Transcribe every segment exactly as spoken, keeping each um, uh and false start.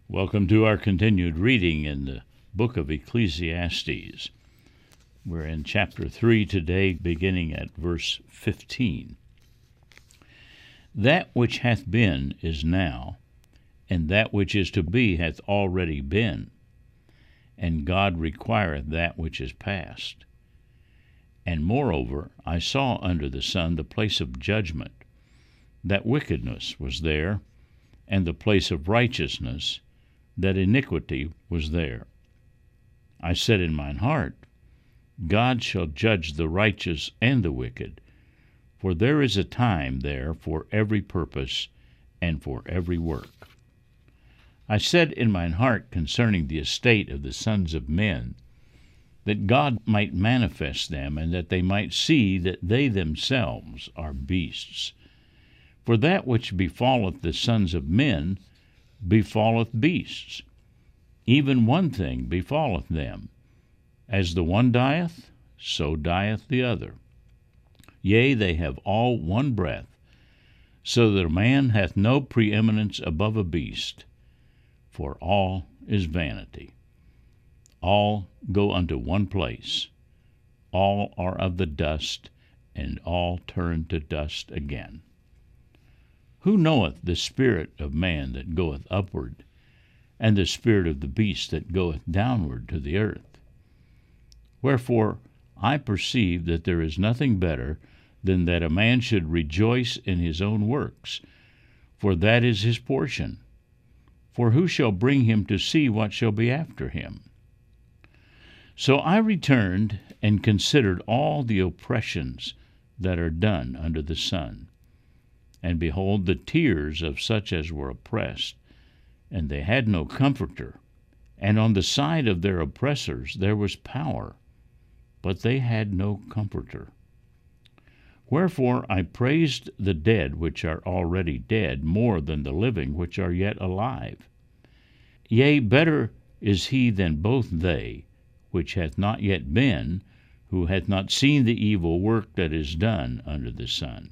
Welcome to our continued reading in the book of Ecclesiastes. We're in chapter three today, beginning at verse fifteen. That which hath been is now, and that which is to be hath already been, and God requireth that which is past. And moreover, I saw under the sun the place of judgment, that wickedness was there, and the place of righteousness, that iniquity was there. I said in mine heart, God shall judge the righteous and the wicked, for there is a time there for every purpose and for every work. I said in mine heart concerning the estate of the sons of men, that God might manifest them, and that they might see that they themselves are beasts. For that which befalleth the sons of men befalleth beasts. Even one thing befalleth them. As the one dieth, so dieth the other. Yea, they have all one breath, so that a man hath no preeminence above a beast. For all is vanity. All go unto one place. All are of the dust, and all turn to dust again. Who knoweth the spirit of man that goeth upward, and the spirit of the beast that goeth downward to the earth? Wherefore I perceive that there is nothing better than that a man should rejoice in his own works, for that is his portion. For who shall bring him to see what shall be after him? So I returned and considered all the oppressions that are done under the sun. And behold, the tears of such as were oppressed, and they had no comforter. And on the side of their oppressors there was power, but they had no comforter. Wherefore I praised the dead which are already dead more than the living which are yet alive. Yea, better is he than both they, which hath not yet been, who hath not seen the evil work that is done under the sun.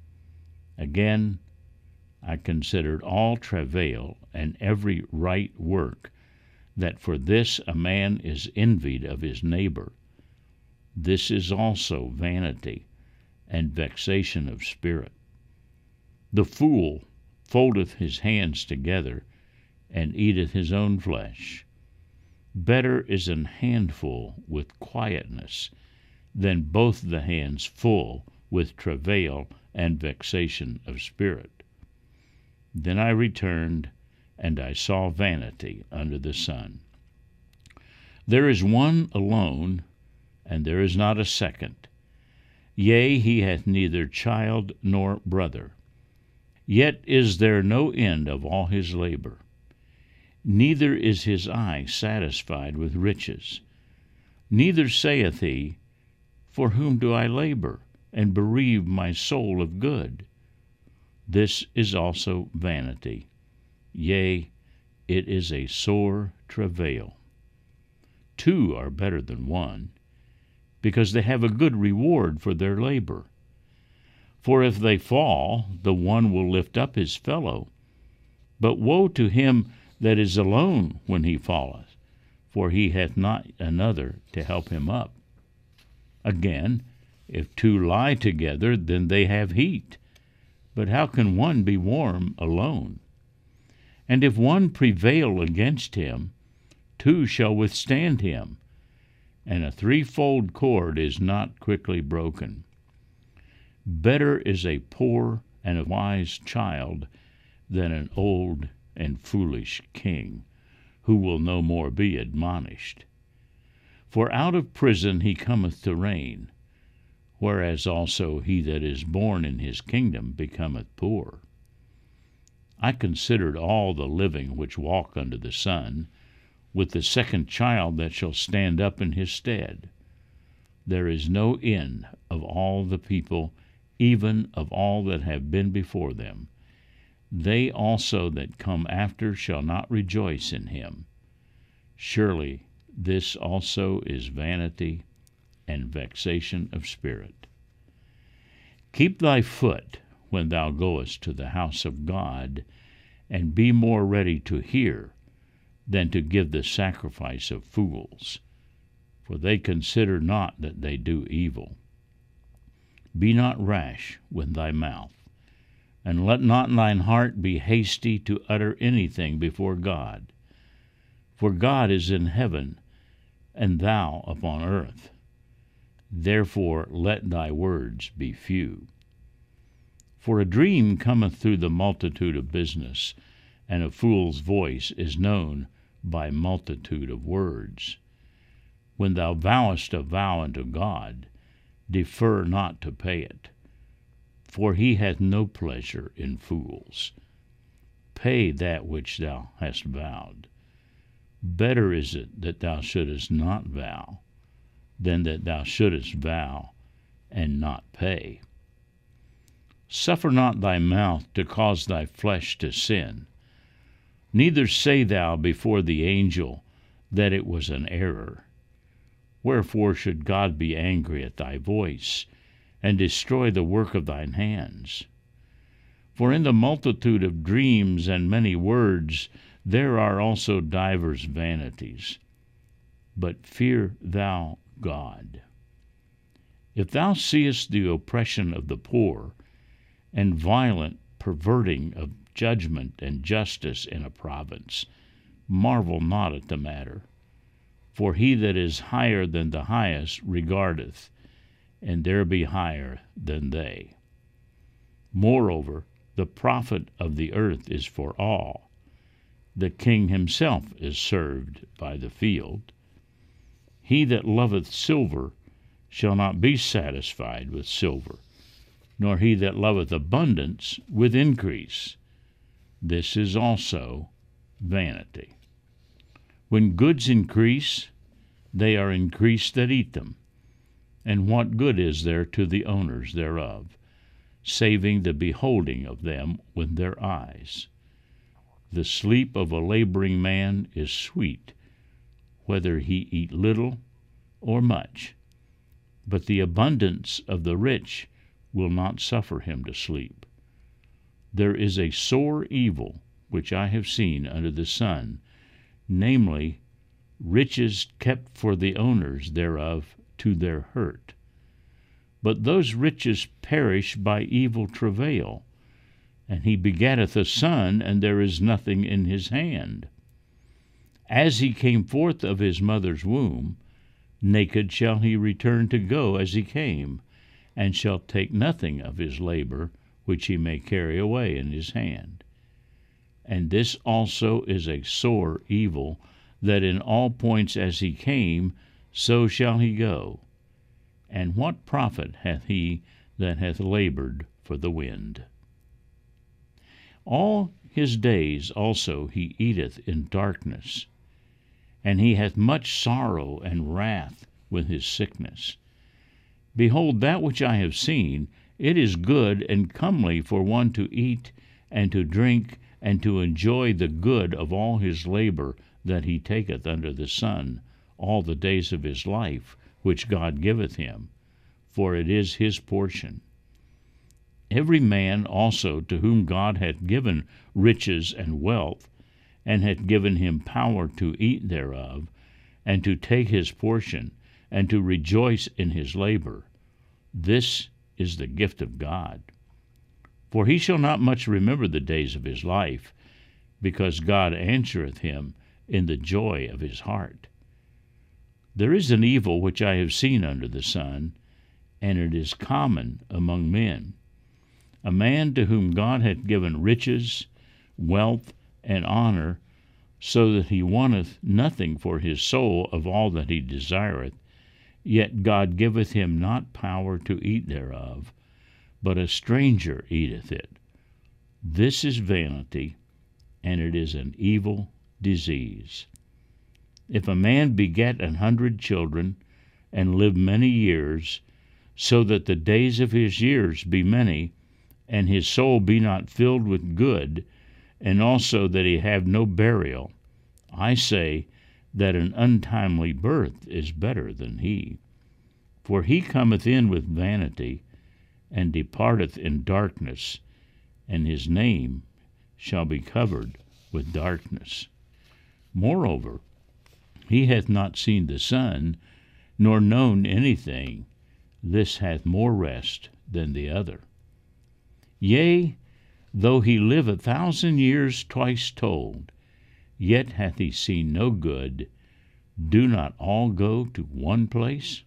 Again, I considered all travail and every right work, that for this a man is envied of his neighbor. This is also vanity and vexation of spirit. The fool foldeth his hands together, and eateth his own flesh. Better is an handful with quietness, than both the hands full with travail and vexation of spirit. Then I returned, and I saw vanity under the sun. There is one alone, and there is not a second. Yea, he hath neither child nor brother. Yet is there no end of all his labor. Neither is his eye satisfied with riches. Neither saith he, For whom do I labor, and bereave my soul of good? This is also vanity. Yea, it is a sore travail. Two are better than one, because they have a good reward for their labor. For if they fall, the one will lift up his fellow. But woe to him that is alone when he falleth, for he hath not another to help him up. Again, if two lie together, then they have heat. But how can one be warm alone? And if one prevail against him, two shall withstand him. And a threefold cord is not quickly broken. Better is a poor and a wise child than an old and foolish king, who will no more be admonished. For out of prison he cometh to reign, whereas also he that is born in his kingdom becometh poor. I considered all the living which walk under the sun, with the second child that shall stand up in his stead. There is no end of all the people, even of all that have been before them. They also that come after shall not rejoice in him. Surely this also is vanity and vexation of spirit. Keep thy foot when thou goest to the house of God, and be more ready to hear, than to give the sacrifice of fools, for they consider not that they do evil. Be not rash with thy mouth, and let not thine heart be hasty to utter anything before God. For God is in heaven, and thou upon earth. Therefore let thy words be few. For a dream cometh through the multitude of business, and a fool's voice is known by multitude of words. When thou vowest a vow unto God, defer not to pay it, for he hath no pleasure in fools. Pay that which thou hast vowed. Better is it that thou shouldest not vow, than that thou shouldest vow and not pay. Suffer not thy mouth to cause thy flesh to sin. Neither say thou before the angel that it was an error. Wherefore should God be angry at thy voice, and destroy the work of thine hands? For in the multitude of dreams and many words there are also divers vanities. But fear thou God. If thou seest the oppression of the poor, and violent perverting of judgment and justice in a province, marvel not at the matter. For he that is higher than the highest regardeth, and there be higher than they. Moreover, the profit of the earth is for all. The king himself is served by the field. He that loveth silver shall not be satisfied with silver, nor he that loveth abundance with increase. This is also vanity. When goods increase, they are increased that eat them. And what good is there to the owners thereof, saving the beholding of them with their eyes? The sleep of a laboring man is sweet, whether he eat little or much. But the abundance of the rich will not suffer him to sleep. There is a sore evil which I have seen under the sun, namely, riches kept for the owners thereof to their hurt. But those riches perish by evil travail, and he begetteth a son, and there is nothing in his hand. As he came forth of his mother's womb, naked shall he return to go as he came, and shall take nothing of his labor which he may carry away in his hand. And this also is a sore evil, that in all points as he came, so shall he go. And what profit hath he that hath labored for the wind? All his days also he eateth in darkness, and he hath much sorrow and wrath with his sickness. Behold, that which I have seen, it is good and comely for one to eat and to drink and to enjoy the good of all his labor that he taketh under the sun all the days of his life, which God giveth him, for it is his portion. Every man also to whom God hath given riches and wealth, and hath given him power to eat thereof, and to take his portion, and to rejoice in his labor, this is the gift of God. For he shall not much remember the days of his life, because God answereth him in the joy of his heart. There is an evil which I have seen under the sun, and it is common among men. A man to whom God hath given riches, wealth, and honor, so that he wanteth nothing for his soul of all that he desireth, yet God giveth him not power to eat thereof, but a stranger eateth it. This is vanity, and it is an evil disease. If a man beget an hundred children, and live many years, so that the days of his years be many, and his soul be not filled with good, and also that he have no burial, I say that an untimely birth is better than he. For he cometh in with vanity, and departeth in darkness, and his name shall be covered with darkness. Moreover, he hath not seen the sun, nor known anything. This hath more rest than the other. Yea, though he live a thousand years twice told, yet hath he seen no good. Do not all go to one place?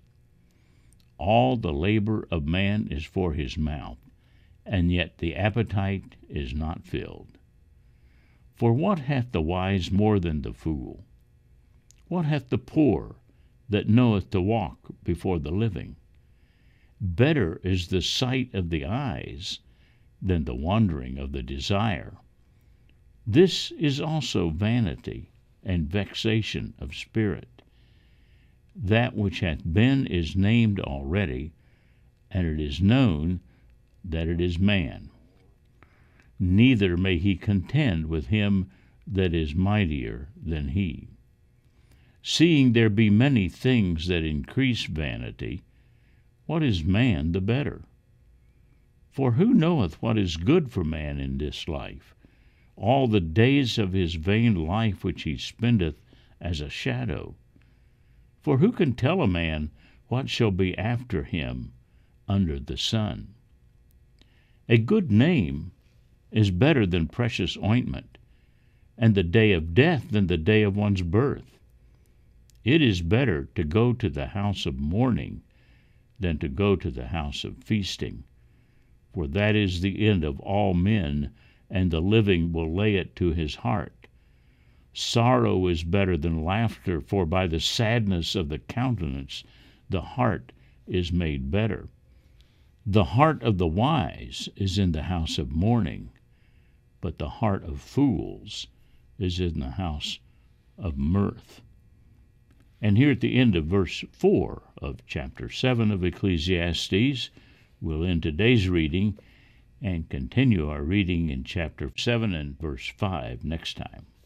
All the labor of man is for his mouth, and yet the appetite is not filled. For what hath the wise more than the fool? What hath the poor that knoweth to walk before the living? Better is the sight of the eyes than the wandering of the desire. This is also vanity and vexation of spirit. That which hath been is named already, and it is known that it is man. Neither may he contend with him that is mightier than he. Seeing there be many things that increase vanity, what is man the better? For who knoweth what is good for man in this life? All the days of his vain life which he spendeth as a shadow. For who can tell a man what shall be after him under the sun? A good name is better than precious ointment, and the day of death than the day of one's birth. It is better to go to the house of mourning than to go to the house of feasting, for that is the end of all men, and the living will lay it to his heart. Sorrow is better than laughter, for by the sadness of the countenance the heart is made better. The heart of the wise is in the house of mourning, but the heart of fools is in the house of mirth. And here at the end of verse four of chapter seven of Ecclesiastes, we'll end today's reading and continue our reading in chapter seven and verse five next time.